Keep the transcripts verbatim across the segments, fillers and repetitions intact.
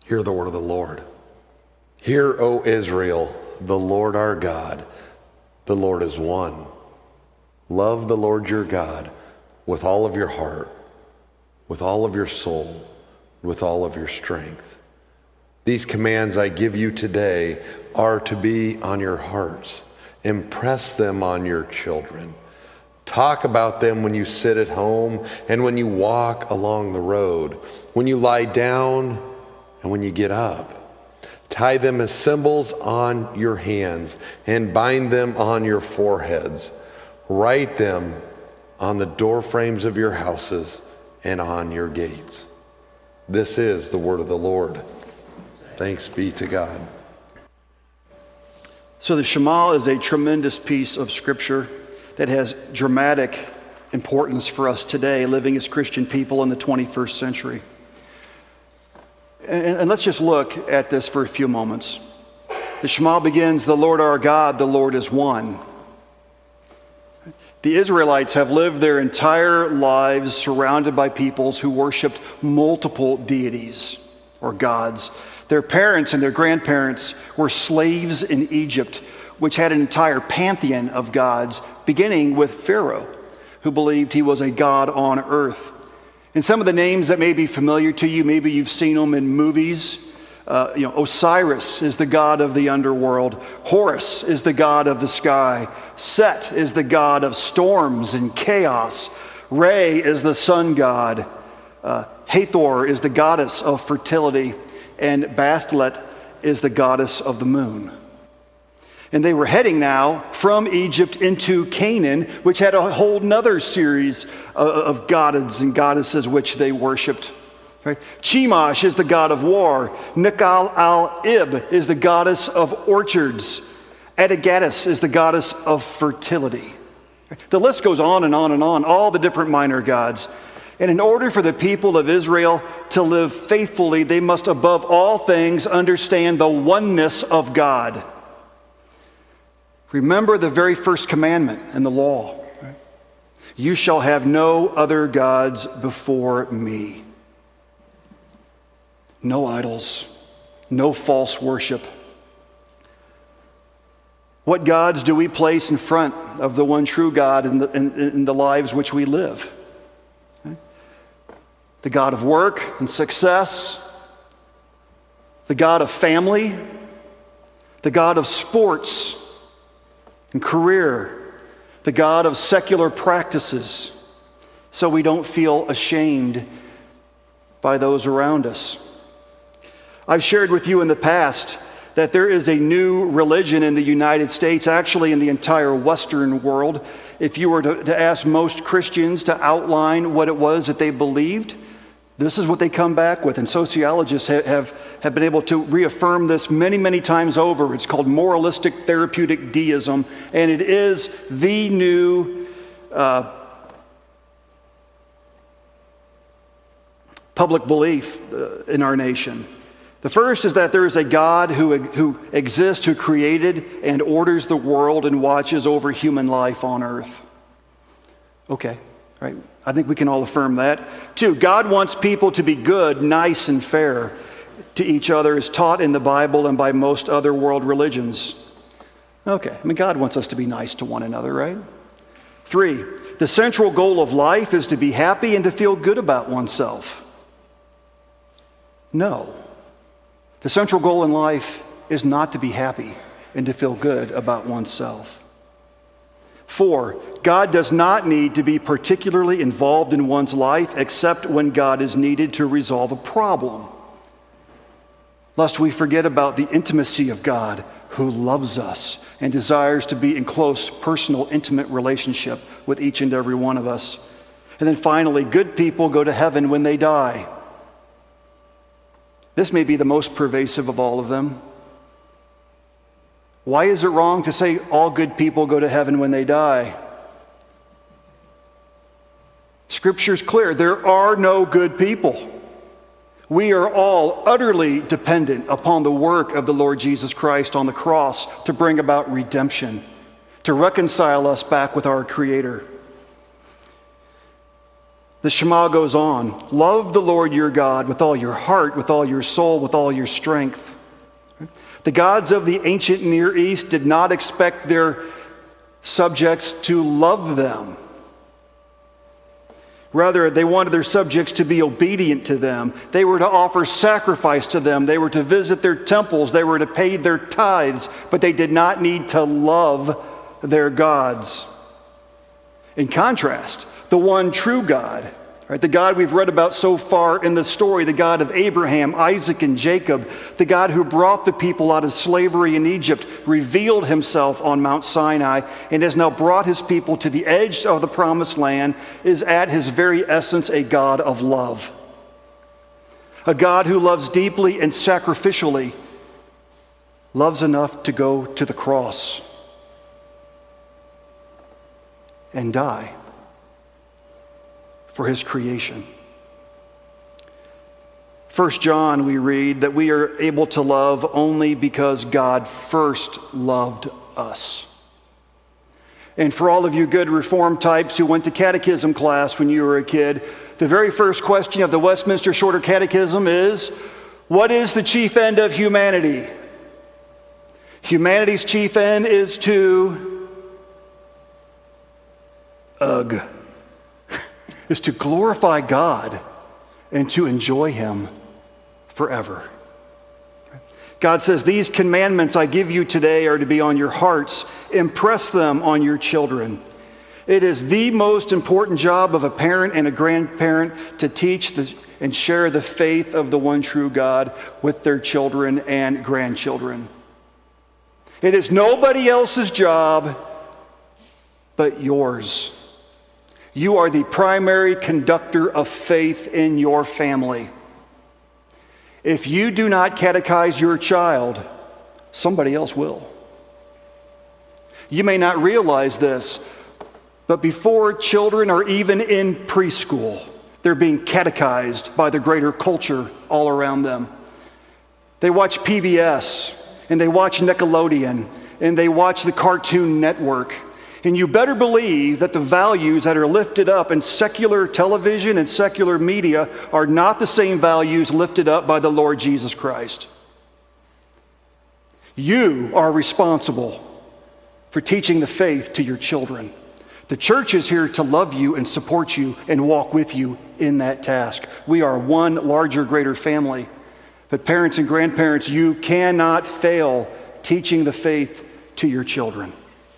Hear the word of the Lord. Hear, O Israel, the Lord our God, the Lord is one. Love the Lord your God with all of your heart, with all of your soul, with all of your strength. These commands I give you today are to be on your hearts. Impress them on your children. Talk about them when you sit at home and when you walk along the road, when you lie down and when you get up. Tie them as symbols on your hands and bind them on your foreheads. Write them on the door frames of your houses and on your gates. This is the word of the Lord. Thanks be to God. So the Shema is a tremendous piece of scripture that has dramatic importance for us today, living as Christian people in the twenty-first century. And, and let's just look at this for a few moments. The Shema begins, the Lord our God, the Lord is one. The Israelites have lived their entire lives surrounded by peoples who worshiped multiple deities or gods. Their parents and their grandparents were slaves in Egypt, which had an entire pantheon of gods, beginning with Pharaoh, who believed he was a god on earth. And some of the names that may be familiar to you, maybe you've seen them in movies. Uh, you know, Osiris is the god of the underworld. Horus is the god of the sky. Set is the god of storms and chaos. Re is the sun god. Uh, Hathor is the goddess of fertility. And Bastet is the goddess of the moon. And they were heading now from Egypt into Canaan, which had a whole nother series of, of gods and goddesses which they worshipped. Right? Chemosh is the god of war. Nekal al-Ib is the goddess of orchards. Adigatis is the goddess of fertility. The list goes on and on and on, all the different minor gods. And in order for the people of Israel to live faithfully, they must above all things understand the oneness of God. Remember the very first commandment in the law. Right? You shall have no other gods before me. No idols, no false worship. What gods do we place in front of the one true God in the, in, in the lives which we live? The God of work and success, the God of family, the God of sports and career, the God of secular practices, so we don't feel ashamed by those around us. I've shared with you in the past that there is a new religion in the United States, actually in the entire Western world. If you were to, to ask most Christians to outline what it was that they believed, this is what they come back with, and sociologists have, have, have been able to reaffirm this many, many times over. It's called moralistic therapeutic deism, and it is the new uh, public belief uh, in our nation. The first is that there is a God who, who exists, who created and orders the world and watches over human life on earth. Okay, right. I think we can all affirm that. Two, God wants people to be good, nice, and fair to each other as taught in the Bible and by most other world religions. Okay, I mean, God wants us to be nice to one another, right? Three, the central goal of life is to be happy and to feel good about oneself. No. The central goal in life is not to be happy and to feel good about oneself. Four, God does not need to be particularly involved in one's life except when God is needed to resolve a problem. Lest we forget about the intimacy of God who loves us and desires to be in close, personal, intimate relationship with each and every one of us. And then finally, good people go to heaven when they die. This may be the most pervasive of all of them. Why is it wrong to say all good people go to heaven when they die? Scripture's clear. There are no good people. We are all utterly dependent upon the work of the Lord Jesus Christ on the cross to bring about redemption, to reconcile us back with our Creator. The Shema goes on, love the Lord your God with all your heart, with all your soul, with all your strength. The gods of the ancient Near East did not expect their subjects to love them. Rather, they wanted their subjects to be obedient to them. They were to offer sacrifice to them. They were to visit their temples. They were to pay their tithes, but they did not need to love their gods. In contrast, the one true God, right, the God we've read about so far in the story, the God of Abraham, Isaac, and Jacob, the God who brought the people out of slavery in Egypt, revealed himself on Mount Sinai, and has now brought his people to the edge of the promised land, is at his very essence a God of love. A God who loves deeply and sacrificially, loves enough to go to the cross and die for his creation. First John, we read that we are able to love only because God first loved us. And for all of you good Reformed types who went to catechism class when you were a kid, the very first question of the Westminster Shorter Catechism is, what is the chief end of humanity? Humanity's chief end is to, ugh, is to glorify God and to enjoy him forever. God says, these commandments I give you today are to be on your hearts. Impress them on your children. It is the most important job of a parent and a grandparent to teach the, and share the faith of the one true God with their children and grandchildren. It is nobody else's job but yours. You are the primary conductor of faith in your family. If you do not catechize your child, somebody else will. You may not realize this, but before children are even in preschool, they're being catechized by the greater culture all around them. They watch P B S, and they watch Nickelodeon, and they watch the Cartoon Network. And you better believe that the values that are lifted up in secular television and secular media are not the same values lifted up by the Lord Jesus Christ. You are responsible for teaching the faith to your children. The church is here to love you and support you and walk with you in that task. We are one larger, greater family. But parents and grandparents, you cannot fail teaching the faith to your children.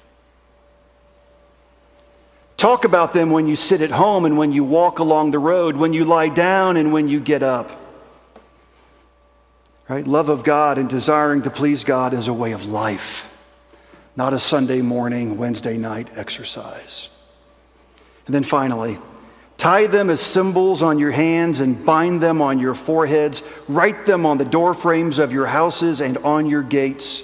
Talk about them when you sit at home and when you walk along the road, when you lie down and when you get up. Right? Love of God and desiring to please God is a way of life, not a Sunday morning, Wednesday night exercise. And then finally, tie them as symbols on your hands and bind them on your foreheads. Write them on the door frames of your houses and on your gates.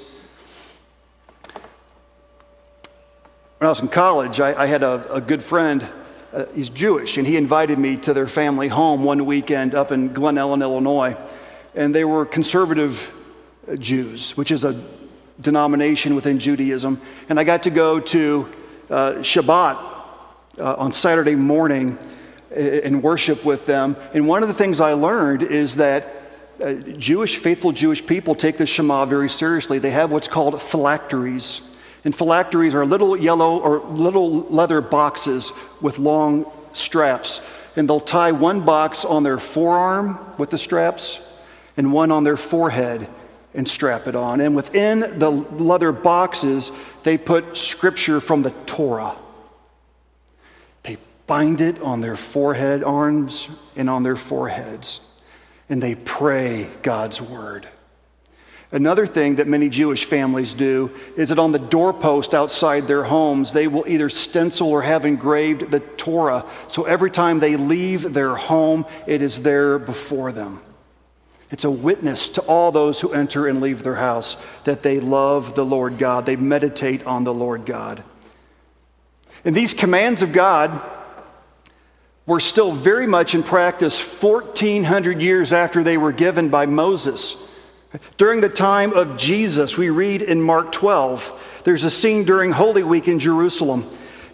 When I was in college, I, I had a, a good friend. Uh, he's Jewish, and he invited me to their family home one weekend up in Glen Ellyn, Illinois. And they were conservative Jews, which is a denomination within Judaism. And I got to go to uh, Shabbat uh, on Saturday morning and worship with them. And one of the things I learned is that uh, Jewish, faithful Jewish people take the Shema very seriously. They have what's called phylacteries. And phylacteries are little yellow or little leather boxes with long straps. And they'll tie one box on their forearm with the straps and one on their forehead and strap it on. And within the leather boxes, they put scripture from the Torah. They bind it on their forehead, arms, and on their foreheads. And they pray God's word. Another thing that many Jewish families do is that on the doorpost outside their homes, they will either stencil or have engraved the Torah. So every time they leave their home, it is there before them. It's a witness to all those who enter and leave their house that they love the Lord God. They meditate on the Lord God. And these commands of God were still very much in practice fourteen hundred years after they were given by Moses. During the time of Jesus, we read in Mark twelve, there's a scene during Holy Week in Jerusalem.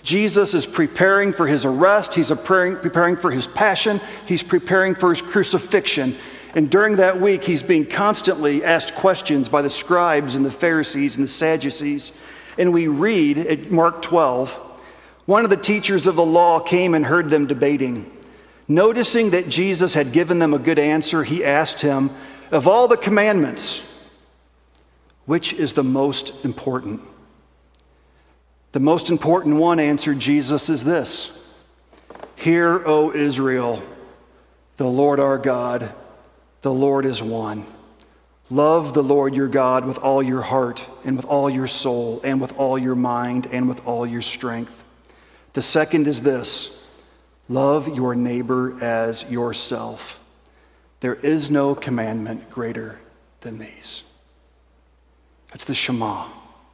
Jesus is preparing for his arrest. He's preparing, preparing for his passion. He's preparing for his crucifixion. And during that week, he's being constantly asked questions by the scribes and the Pharisees and the Sadducees. And we read at Mark twelve, one of the teachers of the law came and heard them debating. Noticing that Jesus had given them a good answer, he asked him, of all the commandments, which is the most important? The most important one, answered Jesus, is this. Hear, O Israel, the Lord our God, the Lord is one. Love the Lord your God with all your heart and with all your soul and with all your mind and with all your strength. The second is this. Love your neighbor as yourself. There is no commandment greater than these. That's the Shema.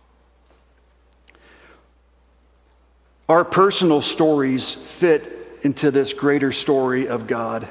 Our personal stories fit into this greater story of God.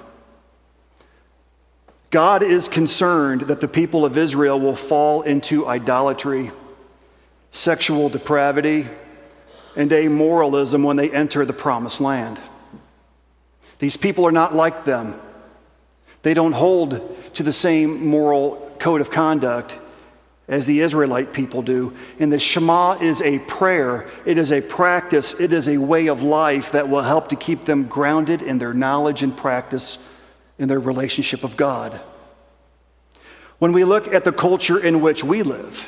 God is concerned that the people of Israel will fall into idolatry, sexual depravity, and amoralism when they enter the promised land. These people are not like them. They don't hold to the same moral code of conduct as the Israelite people do. And the Shema is a prayer. It is a practice. It is a way of life that will help to keep them grounded in their knowledge and practice in their relationship of God. When we look at the culture in which we live,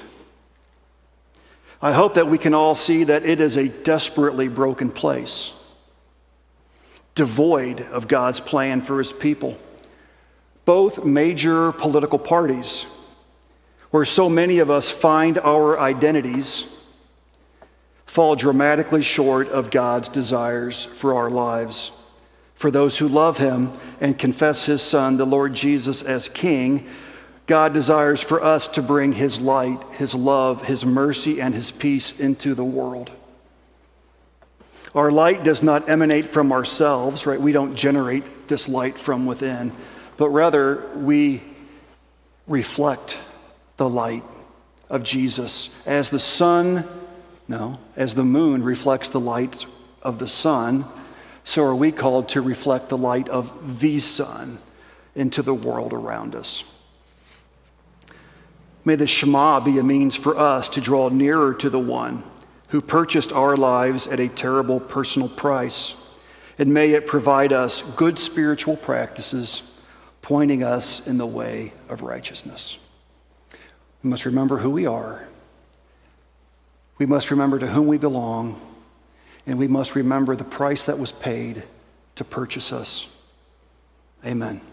I hope that we can all see that it is a desperately broken place, devoid of God's plan for his people. Both major political parties, where so many of us find our identities, fall dramatically short of God's desires for our lives. For those who love him and confess his Son, the Lord Jesus, as King, God desires for us to bring his light, his love, his mercy, and his peace into the world. Our light does not emanate from ourselves, right? We don't generate this light from within, but rather we reflect the light of Jesus. As the sun, no, as the moon reflects the light of the sun, so are we called to reflect the light of the Son into the world around us. May the Shema be a means for us to draw nearer to the one who purchased our lives at a terrible personal price. And may it provide us good spiritual practices, pointing us in the way of righteousness. We must remember who we are. We must remember to whom we belong. And we must remember the price that was paid to purchase us. Amen.